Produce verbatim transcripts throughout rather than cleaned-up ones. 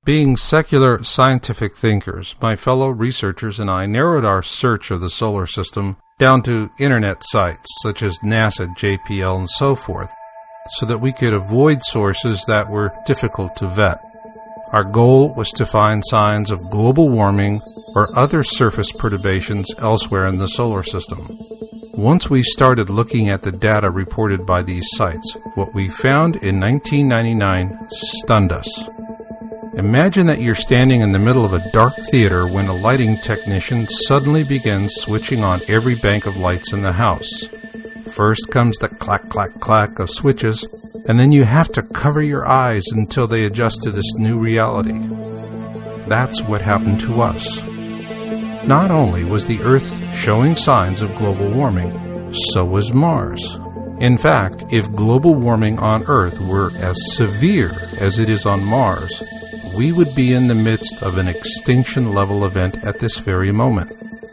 Being secular scientific thinkers, my fellow researchers and I narrowed our search of the solar system down to internet sites such as NASA, J P L, and so forth, so that we could avoid sources that were difficult to vet. Our goal was to find signs of global warming or other surface perturbations elsewhere in the solar system. Once we started looking at the data reported by these sites, what we found in nineteen ninety-nine stunned us. Imagine that you're standing in the middle of a dark theater when a lighting technician suddenly begins switching on every bank of lights in the house. First comes the clack, clack, clack of switches, and then you have to cover your eyes until they adjust to this new reality. That's what happened to us. Not only was the Earth showing signs of global warming, so was Mars. In fact, if global warming on Earth were as severe as it is on Mars, we would be in the midst of an extinction-level event at this very moment.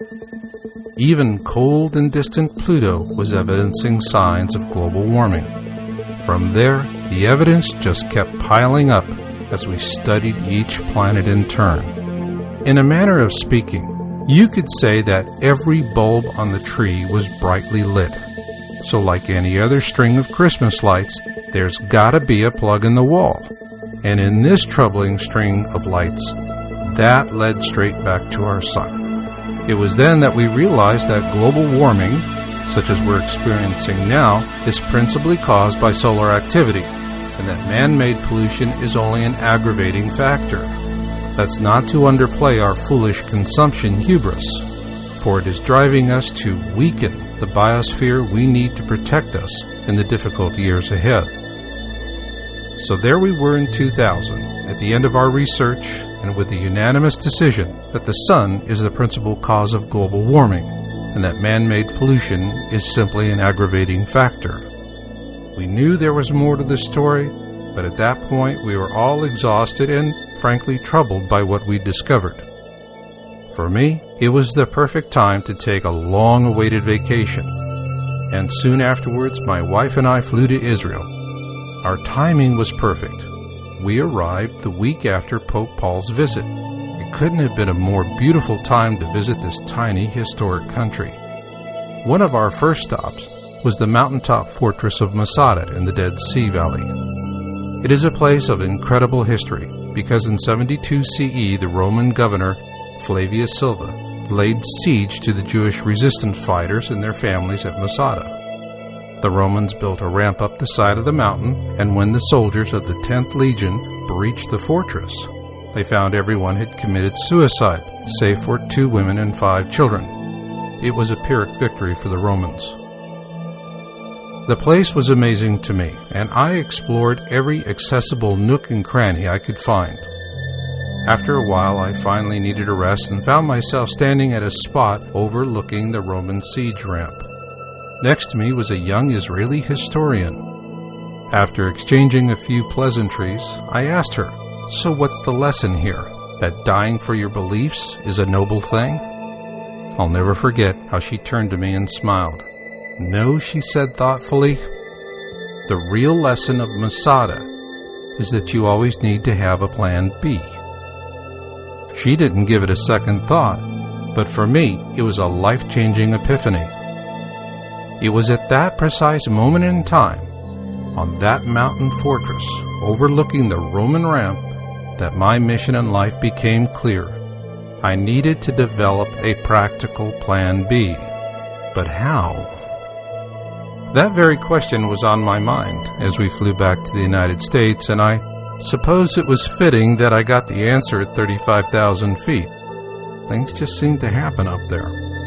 Even cold and distant Pluto was evidencing signs of global warming. From there, the evidence just kept piling up as we studied each planet in turn. In a manner of speaking, you could say that every bulb on the tree was brightly lit. So like any other string of Christmas lights, there's gotta be a plug in the wall. And in this troubling string of lights, that led straight back to our sun. It was then that we realized that global warming, such as we're experiencing now, is principally caused by solar activity, and that man-made pollution is only an aggravating factor. That's not to underplay our foolish consumption hubris, for it is driving us to weaken the biosphere we need to protect us in the difficult years ahead. So there we were in two thousand, at the end of our research, and with the unanimous decision that the sun is the principal cause of global warming, and that man-made pollution is simply an aggravating factor. We knew there was more to the story, but at that point we were all exhausted and, frankly, troubled by what we discovered. For me, it was the perfect time to take a long-awaited vacation, and soon afterwards my wife and I flew to Israel. Our timing was perfect. We arrived the week after Pope Paul's visit. It couldn't have been a more beautiful time to visit this tiny, historic country. One of our first stops was the mountaintop fortress of Masada in the Dead Sea Valley. It is a place of incredible history because in seventy-two C E the Roman governor Flavius Silva laid siege to the Jewish resistance fighters and their families at Masada. The Romans built a ramp up the side of the mountain, and when the soldiers of the tenth Legion breached the fortress, they found everyone had committed suicide, save for two women and five children. It was a Pyrrhic victory for the Romans. The place was amazing to me, and I explored every accessible nook and cranny I could find. After a while, I finally needed a rest and found myself standing at a spot overlooking the Roman siege ramp. Next to me was a young Israeli historian. After exchanging a few pleasantries, I asked her, "So what's the lesson here? That dying for your beliefs is a noble thing?" I'll never forget how she turned to me and smiled. "No," she said thoughtfully, "the real lesson of Masada is that you always need to have a plan B." She didn't give it a second thought, but for me, it was a life-changing epiphany. It was at that precise moment in time, on that mountain fortress overlooking the Roman ramp, that my mission in life became clear. I needed to develop a practical plan B. But how? That very question was on my mind as we flew back to the United States, and I suppose it was fitting that I got the answer at thirty-five thousand feet. Things just seemed to happen up there.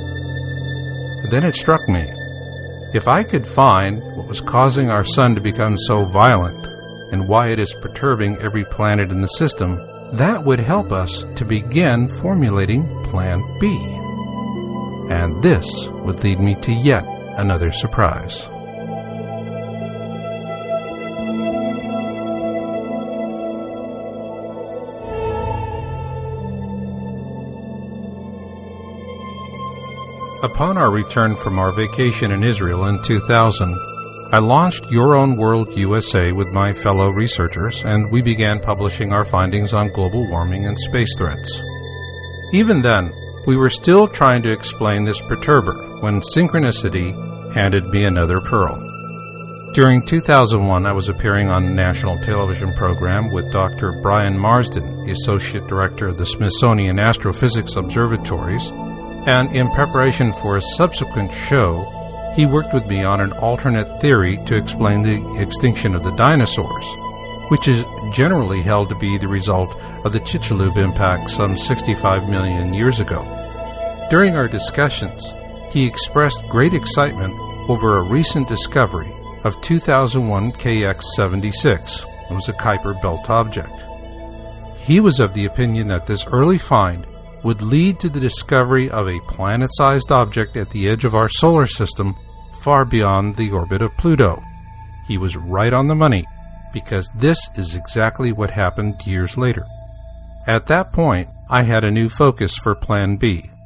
And then it struck me. If I could find what was causing our sun to become so violent and why it is perturbing every planet in the system, that would help us to begin formulating Plan B. And this would lead me to yet another surprise. Upon our return from our vacation in Israel in two thousand, I launched Your Own World U S A with my fellow researchers, and we began publishing our findings on global warming and space threats. Even then, we were still trying to explain this perturber when synchronicity handed me another pearl. During two thousand one, I was appearing on a national television program with Doctor Brian Marsden, the Associate Director of the Smithsonian Astrophysics Observatories, and in preparation for a subsequent show, he worked with me on an alternate theory to explain the extinction of the dinosaurs, which is generally held to be the result of the Chicxulub impact some sixty-five million years ago. During our discussions, he expressed great excitement over a recent discovery of two thousand one K X seventy-six. It was a Kuiper Belt object. He was of the opinion that this early find would lead to the discovery of a planet-sized object at the edge of our solar system far beyond the orbit of Pluto. He was right on the money, because this is exactly what happened years later. At that point, I had a new focus for Plan B,